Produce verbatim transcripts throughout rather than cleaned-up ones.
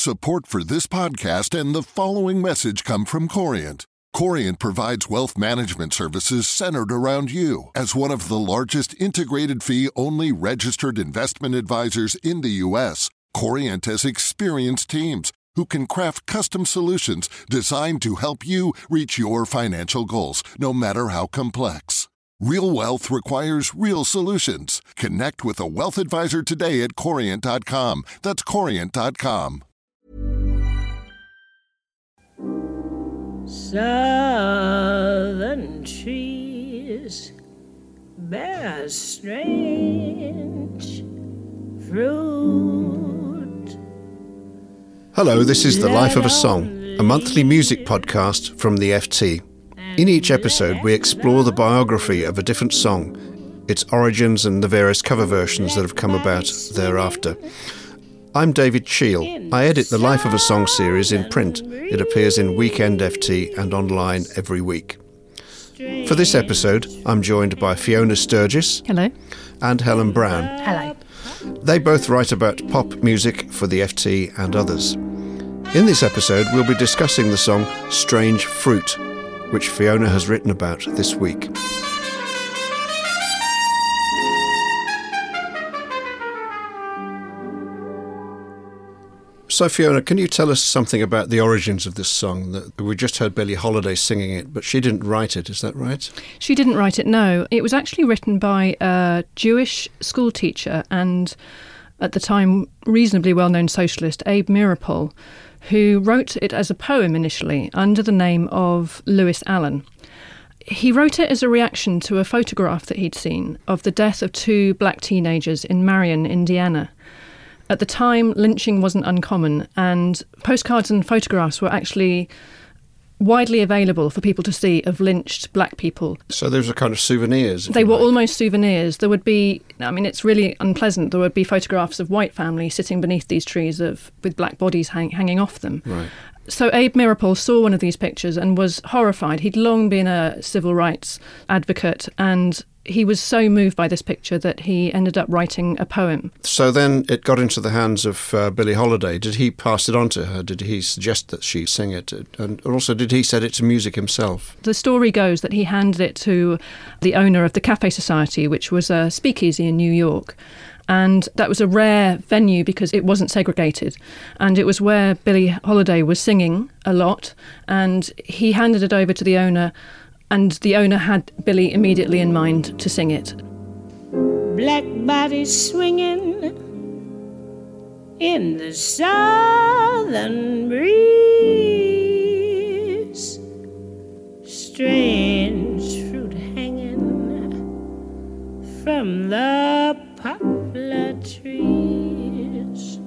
Support for this podcast and the following message come from Corient. Corient provides wealth management services centered around you. As one of the largest integrated fee-only registered investment advisors in the U S, Corient has experienced teams who can craft custom solutions designed to help you reach your financial goals, no matter how complex. Real wealth requires real solutions. Connect with a wealth advisor today at corient dot com. That's corient dot com. Southern trees bear strange fruit. Hello, this is The Life of a Song, a monthly music podcast from the F T. In each episode, we explore the biography of a different song, its origins and the various cover versions that have come about thereafter. I'm David Cheel. I edit the Life of a Song series in print. It appears in Weekend F T and online every week. For this episode, I'm joined by Fiona Sturgis. Hello. And Helen Brown. Hello. They both write about pop music for the F T and others. In this episode, we'll be discussing the song Strange Fruit, which Fiona has written about this week. So Fiona, can you tell us something about the origins of this song? We just heard Billie Holiday singing it, but she didn't write it, is that right? She didn't write it, no. It was actually written by a Jewish schoolteacher and, at the time, reasonably well-known socialist, Abe Meeropol, who wrote it as a poem initially under the name of Lewis Allen. He wrote it as a reaction to a photograph that he'd seen of the death of two black teenagers in Marion, Indiana. At the time, lynching wasn't uncommon, and postcards and photographs were actually widely available for people to see of lynched black people. So those were kind of souvenirs? They were like. almost souvenirs. There would be, I mean, it's really unpleasant. There would be photographs of white families sitting beneath these trees of with black bodies hang, hanging off them. Right. So Abe Meeropol saw one of these pictures and was horrified. He'd long been a civil rights advocate, and he was so moved by this picture that he ended up writing a poem. So then it got into the hands of uh, Billie Holiday. Did he pass it on to her? Did he suggest that she sing it? And also, did he set it to music himself? The story goes that he handed it to the owner of the Cafe Society, which was a speakeasy in New York. And that was a rare venue because it wasn't segregated. And it was where Billie Holiday was singing a lot. And he handed it over to the owner, and the owner had Billie immediately in mind to sing it. Black bodies swinging in the southern breeze, strange fruit hanging from the poplar trees.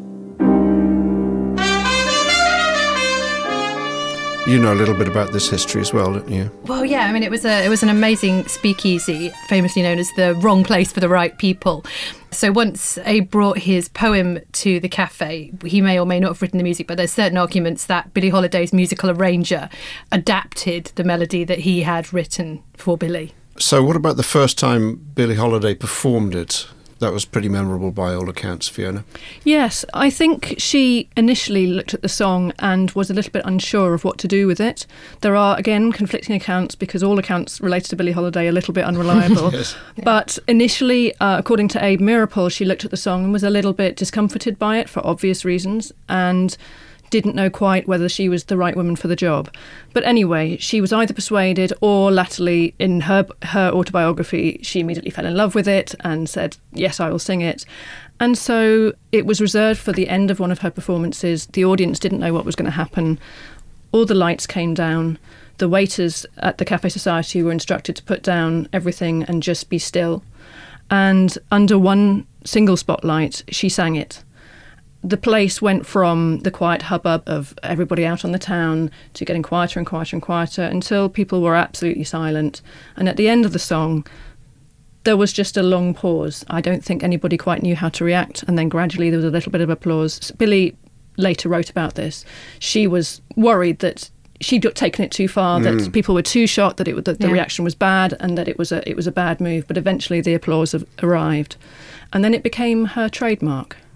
You know a little bit about this history as well, don't you? Well, yeah, I mean, it was a it was an amazing speakeasy, famously known as the wrong place for the right people. So once Abe brought his poem to the cafe, he may or may not have written the music, but there's certain arguments that Billie Holiday's musical arranger adapted the melody that he had written for Billie. So what about the first time Billie Holiday performed it? That was pretty memorable by all accounts, Fiona. Yes, I think she initially looked at the song and was a little bit unsure of what to do with it. There are, again, conflicting accounts because all accounts related to Billie Holiday are a little bit unreliable. Yes. But initially, uh, according to Abe Meeropol, she looked at the song and was a little bit discomforted by it for obvious reasons and didn't know quite whether she was the right woman for the job. But anyway, she was either persuaded or latterly, in her her autobiography, she immediately fell in love with it and said, yes, I will sing it. And so it was reserved for the end of one of her performances. The audience didn't know what was going to happen. All the lights came down. The waiters at the Cafe Society were instructed to put down everything and just be still. And under one single spotlight, she sang it. The place went from the quiet hubbub of everybody out on the town to getting quieter and quieter and quieter until people were absolutely silent. And at the end of the song, there was just a long pause. I don't think anybody quite knew how to react. And then gradually there was a little bit of applause. Billie later wrote about this. She was worried that she'd taken it too far, that mm. people were too shocked, that, it, that the yeah. reaction was bad and that it was a it was a bad move. But eventually the applause arrived. And then it became her trademark.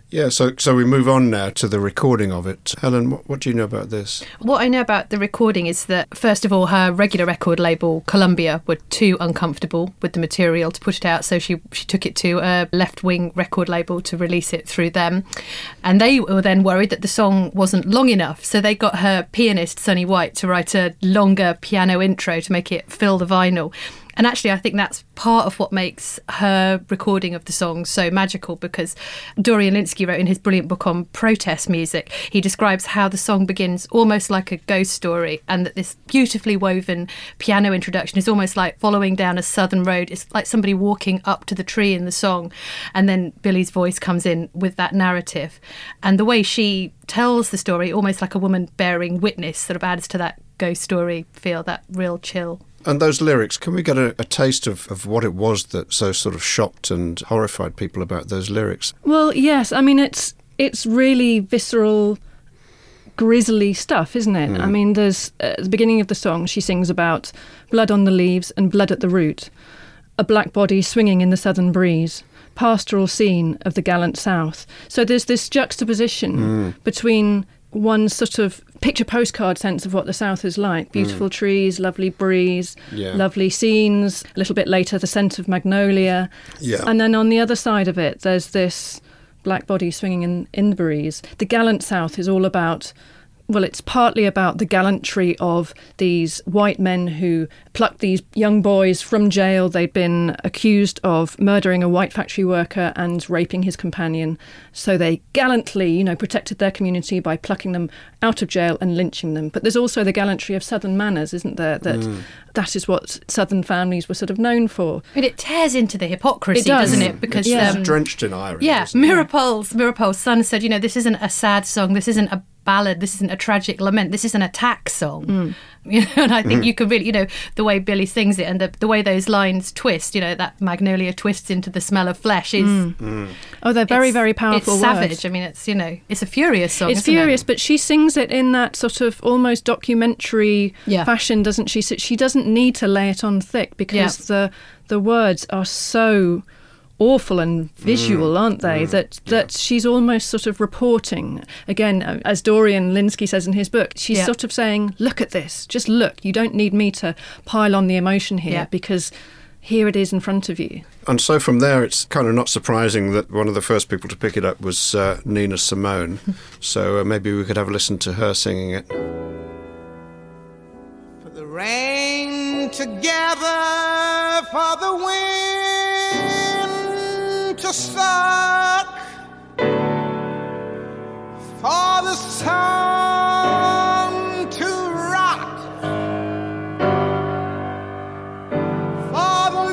Yeah, so so we move on now to the recording of it. Helen, what, what do you know about this? What I know about the recording is that, first of all, her regular record label, Columbia, were too uncomfortable with the material to put it out, so she, she took it to a left-wing record label to release it through them. And they were then worried that the song wasn't long enough, so they got her pianist, Sonny White, to write a longer piano intro to make it fill the vinyl. And actually, I think that's part of what makes her recording of the song so magical, because Dorian Lynskey wrote in his brilliant book on protest music, he describes how the song begins almost like a ghost story, and that this beautifully woven piano introduction is almost like following down a southern road. It's like somebody walking up to the tree in the song, and then Billy's voice comes in with that narrative. And the way she tells the story, almost like a woman bearing witness, sort of adds to that ghost story feel, that real chill. And those lyrics, can we get a, a taste of, of what it was that so sort of shocked and horrified people about those lyrics? Well, yes. I mean, it's it's really visceral, grisly stuff, isn't it? Mm. I mean, there's uh, at the beginning of the song, she sings about blood on the leaves and blood at the root, a black body swinging in the southern breeze, pastoral scene of the gallant South. So there's this juxtaposition mm. between one sort of picture postcard sense of what the South is like. Beautiful mm. trees, lovely breeze, yeah. lovely scenes. A little bit later, the scent of magnolia. Yeah. And then on the other side of it, there's this black body swinging in, in the breeze. The gallant South is all about, well, it's partly about the gallantry of these white men who plucked these young boys from jail. They'd been accused of murdering a white factory worker and raping his companion. So they gallantly, you know, protected their community by plucking them out of jail and lynching them. But there's also the gallantry of Southern manners, isn't there? That mm. that is what Southern families were sort of known for. But it tears into the hypocrisy, it does. doesn't it? Because it's um, drenched in irony. Yeah, Mirapole's Mirapole's son said, you know, this isn't a sad song. This isn't a ballad. This isn't a tragic lament. This is an attack song. Mm. You know, and I think mm. you can really, you know, the way Billy sings it and the, the way those lines twist, you know, that magnolia twists into the smell of flesh is... Mm. Mm. Oh, they're very, very powerful It's words. savage. I mean, it's, you know, it's a furious song, It's isn't furious, it? but she sings it in that sort of almost documentary yeah. fashion, doesn't she? So she doesn't need to lay it on thick because yeah. the the words are so awful and visual, mm. aren't they? Mm. That that yeah. she's almost sort of reporting. Again, as Dorian Lynskey says in his book, she's yeah. sort of saying, look at this, just look. You don't need me to pile on the emotion here yeah. because here it is in front of you. And so from there, it's kind of not surprising that one of the first people to pick it up was uh, Nina Simone. So uh, maybe we could have a listen to her singing it. For the rain together, for the wind to suck, for the sun to rot, for the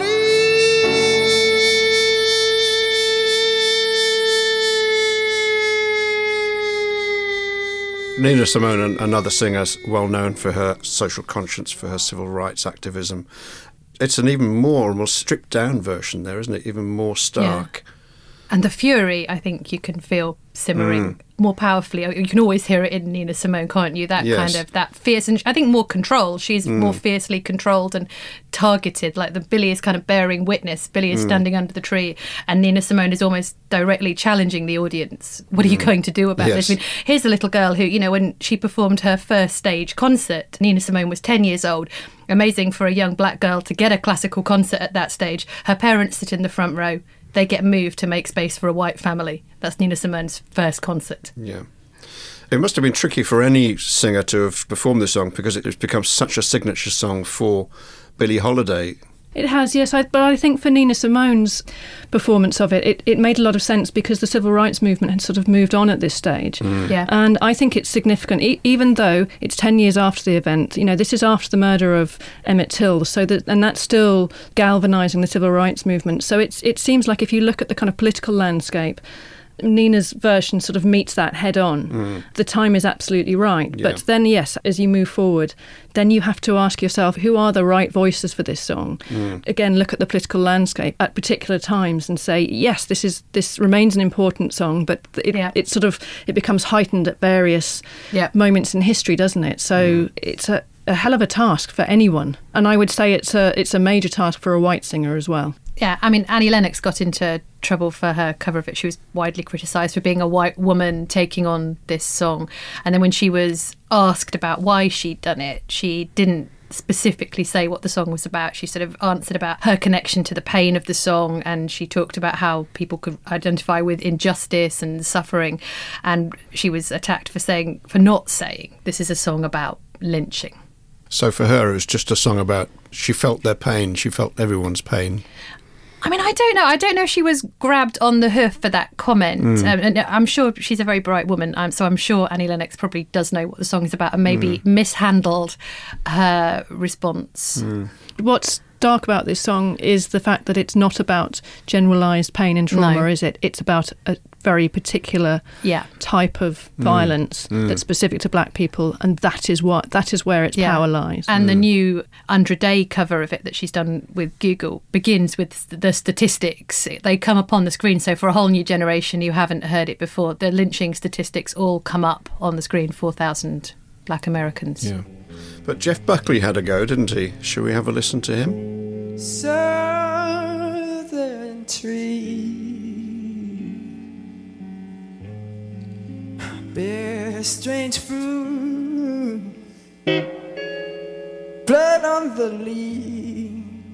leaves. Nina Simone, another singer well known for her social conscience, for her civil rights activism. It's an even more, almost stripped down version there, isn't it? Even more stark. Yeah. And the fury, I think you can feel simmering mm. more powerfully. You can always hear it in Nina Simone, can't you? That yes. kind of, that fierce, and I think more control. She's mm. more fiercely controlled and targeted. Like the Billy is kind of bearing witness. Billy is mm. standing under the tree, and Nina Simone is almost directly challenging the audience. What are mm. you going to do about yes. this? I mean, here's a little girl who, you know, when she performed her first stage concert, Nina Simone was ten years old. Amazing for a young black girl to get a classical concert at that stage. Her parents sit in the front row. They get moved to make space for a white family. That's Nina Simone's first concert. Yeah. It must have been tricky for any singer to have performed this song because it has become such a signature song for Billie Holiday. It has, yes, I, but I think for Nina Simone's performance of it, it, it made a lot of sense because the civil rights movement had sort of moved on at this stage. Mm. Yeah. And I think it's significant, e- even though it's ten years after the event. You know, this is after the murder of Emmett Till, so that, and that's still galvanising the civil rights movement. So it's it seems like if you look at the kind of political landscape, Nina's version sort of meets that head on. Mm. The time is absolutely right. Yeah. But then, yes, as you move forward, then you have to ask yourself, who are the right voices for this song? Mm. Again, look at the political landscape at particular times and say, yes, this is this remains an important song, but it, yeah. it sort of it becomes heightened at various yeah. moments in history, doesn't it? So mm. it's a, a hell of a task for anyone. And I would say it's a it's a major task for a white singer as well. Yeah, I mean, Annie Lennox got into trouble for her cover of it. She was widely criticised for being a white woman taking on this song. And then when she was asked about why she'd done it, she didn't specifically say what the song was about. She sort of answered about her connection to the pain of the song, and she talked about how people could identify with injustice and suffering. And she was attacked for saying, for not saying, this is a song about lynching. So for her, it was just a song about, she felt their pain, she felt everyone's pain. I mean, I don't know. I don't know if she was grabbed on the hoof for that comment. Mm. Um, and I'm sure she's a very bright woman, um, so I'm sure Annie Lennox probably does know what the song is about and maybe mm. mishandled her response. Mm. What's dark about this song is the fact that it's not about generalised pain and trauma, No. is it? It's about a very particular yeah. type of Mm. violence Mm. that's specific to black people, and that is what that is where its Yeah. power lies. And Mm. the new Andra Day cover of it that she's done with Google begins with the statistics. They come up on the screen, so for a whole new generation who haven't heard it before, the lynching statistics all come up on the screen, four thousand black Americans. Yeah. But Jeff Buckley had a go, didn't he? Shall we have a listen to him? Southern tree bear strange fruit, blood on the leaf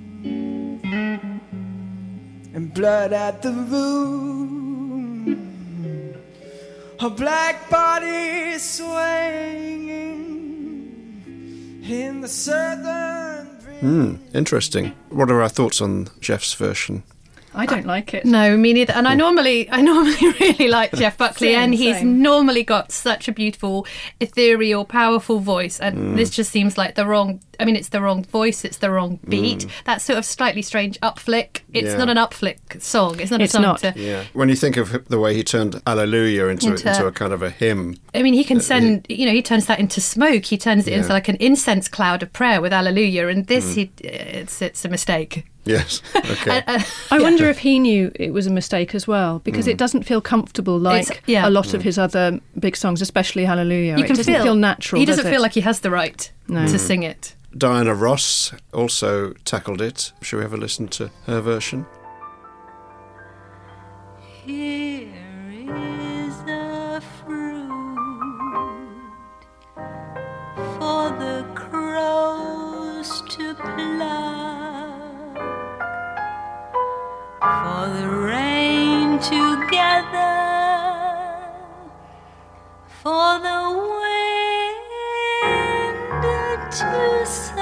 and blood at the root, a black body swinging in the southern breeze. Mm, interesting. What are our thoughts on Jeff's version? I don't like it. No, me neither. And I normally, I normally really like Jeff Buckley, Same, and he's same. normally got such a beautiful, ethereal, powerful voice. And Mm. this just seems like the wrong. I mean, it's the wrong voice. It's the wrong beat. That sort of slightly strange upflick. It's Yeah. not an upflick song. It's not It's a song not. to. Yeah. When you think of the way he turned Alleluia into, Into- into a kind of a hymn. I mean, he can send. You know, he turns that into smoke. He turns it Yeah. into like an incense cloud of prayer with Alleluia. And this, Mm. he, it's it's a mistake. Yes. Okay. Uh, uh, I yeah. wonder if he knew it was a mistake as well, because it doesn't feel comfortable like It's- yeah. a lot of his other big songs, especially Hallelujah. You it can doesn't feel, feel natural. He doesn't does feel it? like he has the right No. to sing it. Diana Ross also tackled it. Shall we have a listen to her version? Here is a fruit for the crows to pluck, for the rain to gather, for the wind to suck.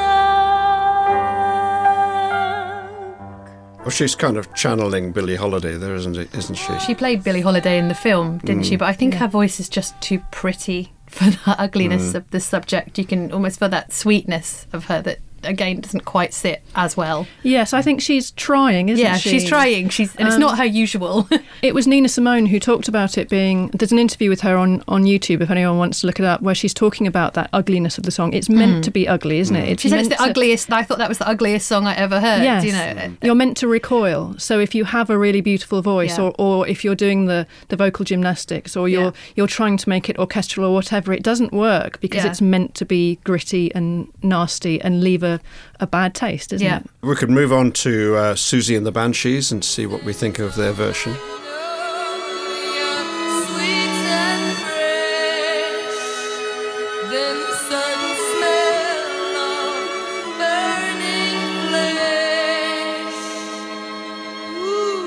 Well, she's kind of channeling Billie Holiday there, isn't it? Isn't she? She played Billie Holiday in the film, didn't she? But I think her voice is just too pretty for the ugliness of the subject. You can almost feel that sweetness of her that, again, doesn't quite sit as well. Yes, I think she's trying, isn't yeah, she? she's trying. She's and it's Um, not her usual. It was Nina Simone who talked about it being... There's an interview with her on, on YouTube, if anyone wants to look it up, where she's talking about that ugliness of the song. It's meant to be ugly, isn't it? It's She said it's meant the to- ugliest. I thought that was the ugliest song I ever heard. Yes. You know, You're meant to recoil. So if you have a really beautiful voice, Yeah. or, or if you're doing the, the vocal gymnastics, or you're Yeah. you're trying to make it orchestral or whatever, it doesn't work because Yeah. it's meant to be gritty and nasty and leave a, a bad taste, isn't Yeah. it? We could move on to uh, Susie and the Banshees and see what we think of their version. Sweet and fresh, then the sudden smell of burning flesh. Ooh.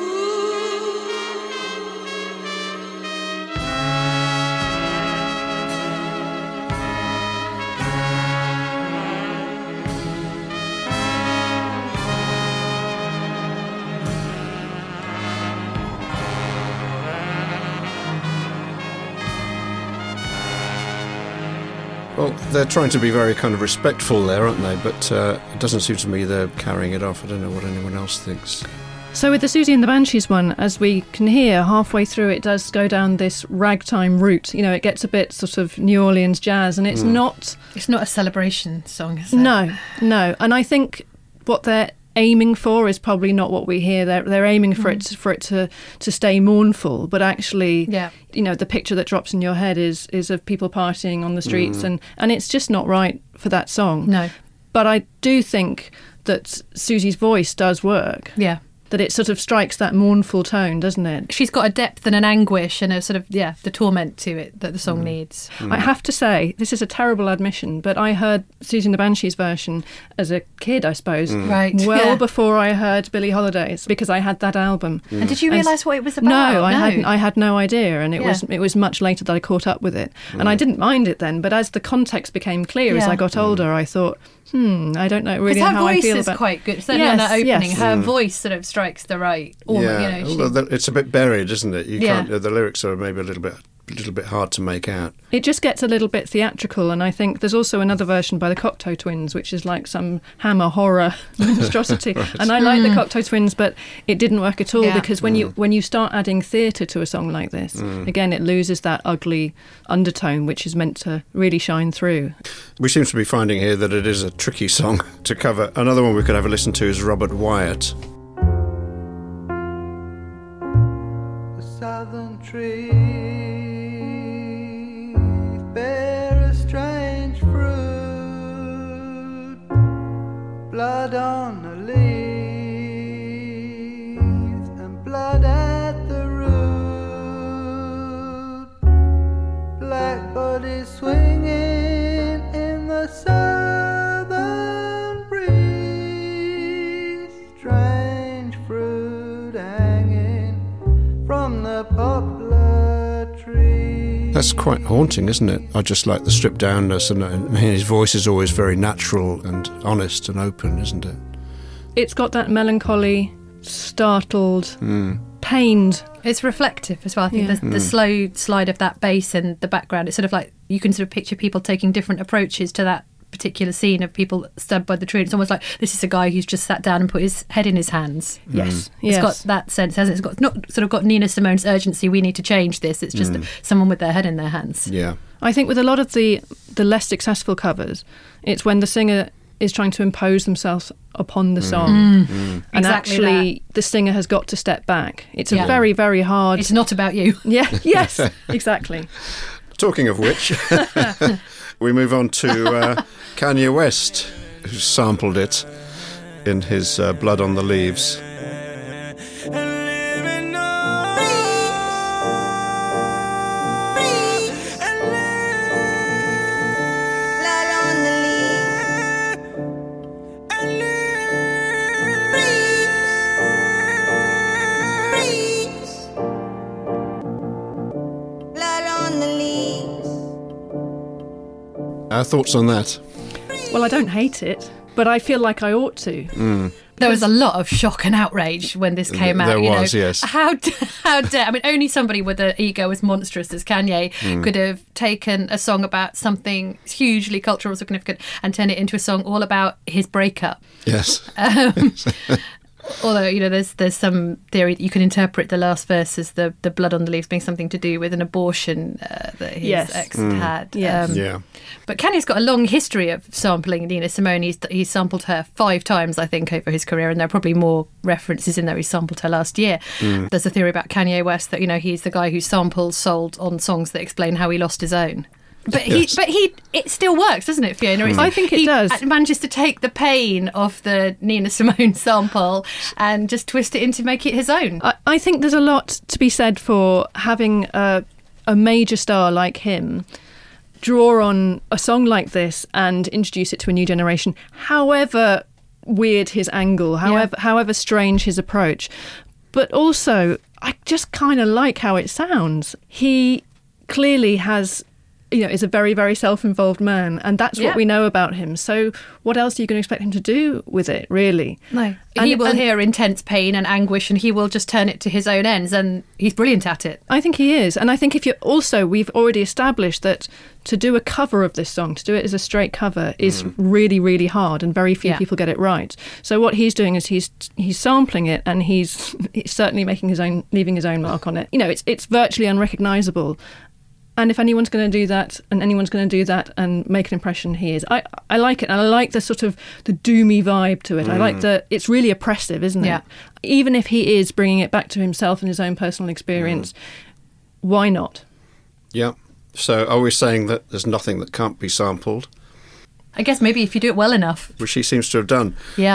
Well, they're trying to be very kind of respectful there, aren't they? But uh, it doesn't seem to me they're carrying it off. I don't know what anyone else thinks. So with the Susie and the Banshees one, as we can hear, halfway through it does go down this ragtime route. You know, it gets a bit sort of New Orleans jazz, and it's not... it's not a celebration song, is it? No, no. And I think what they're aiming for is probably not what we hear. They're they're aiming for it for it to, to stay mournful, but actually, Yeah. you know, the picture that drops in your head is is of people partying on the streets, and, and it's just not right for that song. No. But I do think that Susie's voice does work. Yeah. That it sort of strikes that mournful tone, doesn't it? She's got a depth and an anguish and a sort of, yeah, the torment to it that the song mm. needs. Mm. I have to say, this is a terrible admission, but I heard Susie and the Banshees version as a kid, I suppose. Mm. Right. Well yeah. before I heard Billie Holiday's, because I had that album. Mm. And did you realise what it was about? No, I no. hadn't. I had no idea, and it yeah. was it was much later that I caught up with it. Mm. And I didn't mind it then, but as the context became clear yeah. as I got mm. older, I thought, hmm, I don't know really her how I feel voice is about... quite good. Certainly yes, on that opening, yes. her Mm. voice sort of strikes the right... Or, yeah, you know, she... well, it's a bit buried, isn't it? You yeah. can't. The lyrics are maybe a little bit, a little bit hard to make out. It just gets a little bit theatrical, and I think there's also another version by the Cocteau Twins, which is like some Hammer horror monstrosity. right. And I like mm. the Cocteau Twins, but it didn't work at all yeah. because when mm. you when you start adding theatre to a song like this, mm. again, it loses that ugly undertone, which is meant to really shine through. We seem to be finding here that it is a tricky song to cover. Another one we could have a listen to is Robert Wyatt. Southern trees bear a strange fruit, blood on the leaves and blood at the root, black bodies swinging in the southern breeze, strange fruit hanging from the poplar tree. That's quite haunting, isn't it? I just like the stripped downness, and, and his voice is always very natural and honest and open, isn't it? It's got that melancholy, startled, mm. pained. It's reflective as well. I think yeah. the, the mm. slow slide of that bass in the background, it's sort of like you can sort of picture people taking different approaches to that particular scene of people stabbed by the tree. It's almost like this is a guy who's just sat down and put his head in his hands. Yes, mm. yes. It's got that sense, hasn't it? It's got not sort of got Nina Simone's urgency. We need to change this. It's just mm. someone with their head in their hands. Yeah, I think with a lot of the the less successful covers, it's when the singer is trying to impose themselves upon the song, mm. Mm. and exactly actually that. the singer has got to step back. It's a yeah. very, very hard. It's not about you. Yeah. Yes. Exactly. Talking of which, we move on to uh, Kanye West, who sampled it in his uh, Blood on the Leaves. Our thoughts on that? Well, I don't hate it, but I feel like I ought to. Mm. There was a lot of shock and outrage when this came out. There you was, know. yes. How, how dare... I mean, only somebody with an ego as monstrous as Kanye mm. could have taken a song about something hugely cultural significant and turned it into a song all about his breakup. Yes. Um, although, you know, there's there's some theory that you can interpret the last verse as the, the blood on the leaves being something to do with an abortion uh, that his yes. ex mm. had. Yes. Um, yeah. But Kanye's got a long history of sampling Nina Simone. He's, he's sampled her five times, I think, over his career, and there are probably more references in there. He sampled her last year. Mm. There's a theory about Kanye West that, you know, he's the guy who samples sold on songs that explain how he lost his own. But he, yes. but he, it still works, doesn't it, Fiona? Mm. I think it he does. Manages to take the pain of the Nina Simone sample and just twist it into make it his own. I, I think there's a lot to be said for having a, a major star like him draw on a song like this and introduce it to a new generation, however weird his angle, however yeah. however strange his approach. But also, I just kind of like how it sounds. He clearly has... you know, is a very, very self-involved man, and that's yeah. what we know about him. So what else are you going to expect him to do with it, really? No. And, he will and, hear intense pain and anguish, and he will just turn it to his own ends, and he's brilliant at it. I think he is. And I think if you're also, we've already established that to do a cover of this song, to do it as a straight cover, is mm. really, really hard, and very few yeah. people get it right. So what he's doing is he's he's sampling it, and he's, he's certainly making his own, leaving his own mark on it. You know, it's it's virtually unrecognisable. And if anyone's going to do that, and anyone's going to do that and make an impression, he is. I, I like it, and I like the sort of the doomy vibe to it. Mm. I like the, it's really oppressive, isn't it? Yeah. Even if he is bringing it back to himself and his own personal experience, mm. why not? Yeah. So are we saying that there's nothing that can't be sampled? I guess maybe if you do it well enough. Which he seems to have done. Yeah.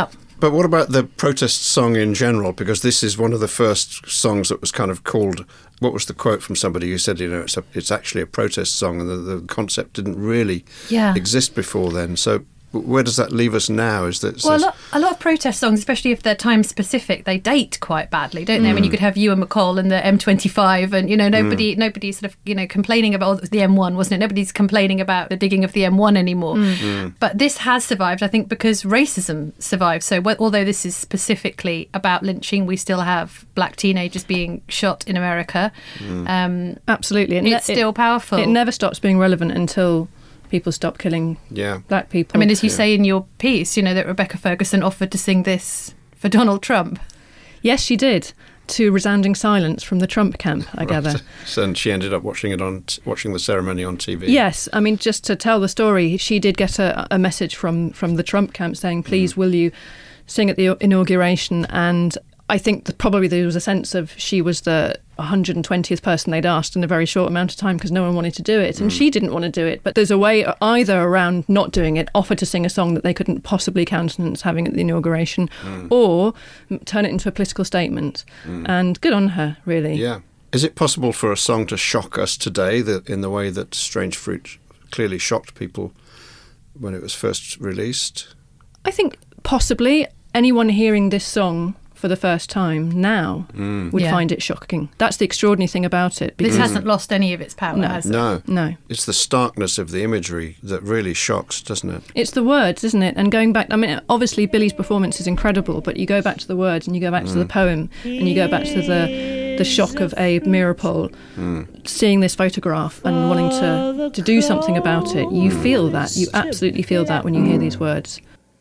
But what about the protest song in general? Because this is one of the first songs that was kind of called, what was the quote from somebody who said, you know, it's, a, it's actually a protest song, and the, the concept didn't really Yeah. exist before then. So where does that leave us now? Is that Well, a lot, a lot of protest songs, especially if they're time specific, they date quite badly, don't they? I mean, you could have Ewan McCall and the M twenty-five, and you know, nobody, nobody's sort of, you know, complaining about, oh, it was the M one, wasn't it? Nobody's complaining about the digging of the M one anymore. But this has survived, I think, because racism survived. So wh- although this is specifically about lynching, we still have black teenagers being shot in America. Um, Absolutely. It ne- it's still it, powerful. It never stops being relevant until people stop killing Yeah. black people. I mean, as you Yeah. say in your piece, you know, that Rebecca Ferguson offered to sing this for Donald Trump. Yes, she did, to resounding silence from the Trump camp, I gather. So, and she ended up watching it on, t- watching the ceremony on T V. Yes, I mean, just to tell the story, she did get a, a message from, from the Trump camp saying, please, will you sing at the inauguration? And I think that probably there was a sense of she was the one hundred twentieth person they'd asked in a very short amount of time because no one wanted to do it, and she didn't want to do it. But there's a way either around not doing it, offer to sing a song that they couldn't possibly countenance having at the inauguration, or turn it into a political statement. And good on her, really. Yeah. Is it possible for a song to shock us today that in the way that Strange Fruit clearly shocked people when it was first released? I think possibly anyone hearing this song for the first time now would Yeah. find it shocking. That's the extraordinary thing about it. This because- hasn't lost any of its power, No. has it? No. No. It's the starkness of the imagery that really shocks, doesn't it? It's the words, isn't it? And going back, I mean, obviously Billy's performance is incredible, but you go back to the words and you go back to the poem and you go back to the the shock of Abe Meeropol seeing this photograph and wanting to, to do something about it. You feel that. You absolutely feel that when you hear these words.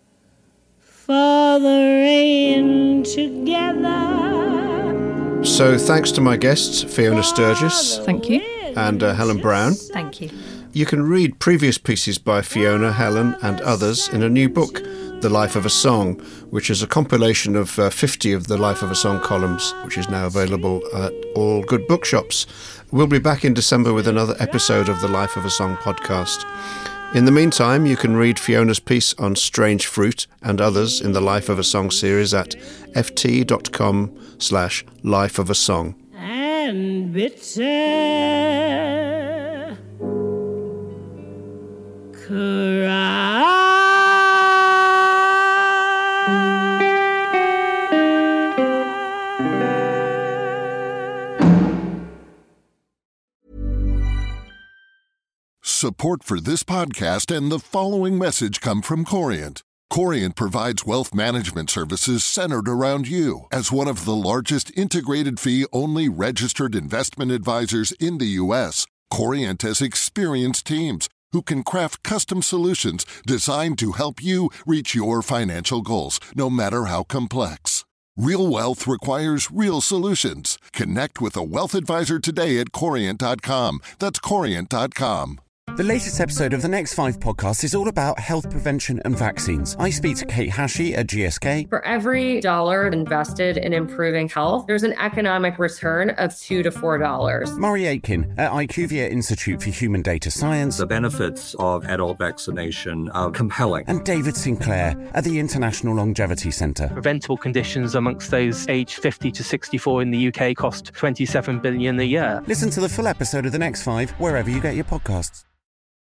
For the rain together. So thanks to my guests, Fiona Sturgis Thank you. and uh, Helen Brown. Thank you. You can read previous pieces by Fiona, Helen and others in a new book, The Life of a Song, which is a compilation of uh, fifty of the Life of a Song columns, which is now available at all good bookshops. We'll be back in December with another episode of the Life of a Song podcast. In the meantime, you can read Fiona's piece on Strange Fruit and others in the Life of a Song series at ft.com slash life of a song. And bitter Support for this podcast and the following message come from Corient. Corient provides wealth management services centered around you. As one of the largest integrated fee-only registered investment advisors in the U S, Corient has experienced teams who can craft custom solutions designed to help you reach your financial goals, no matter how complex. Real wealth requires real solutions. Connect with a wealth advisor today at corient dot com. That's corient dot com. The latest episode of the Next Five podcast is all about health prevention and vaccines. I speak to Kate Hashi at G S K. For every dollar invested in improving health, there's an economic return of two to four dollars. Murray Aitken at IQVIA Institute for Human Data Science. The benefits of adult vaccination are compelling. And David Sinclair at the International Longevity Centre. Preventable conditions amongst those aged fifty to sixty-four in the U K cost twenty-seven billion dollars a year. Listen to the full episode of the Next Five wherever you get your podcasts.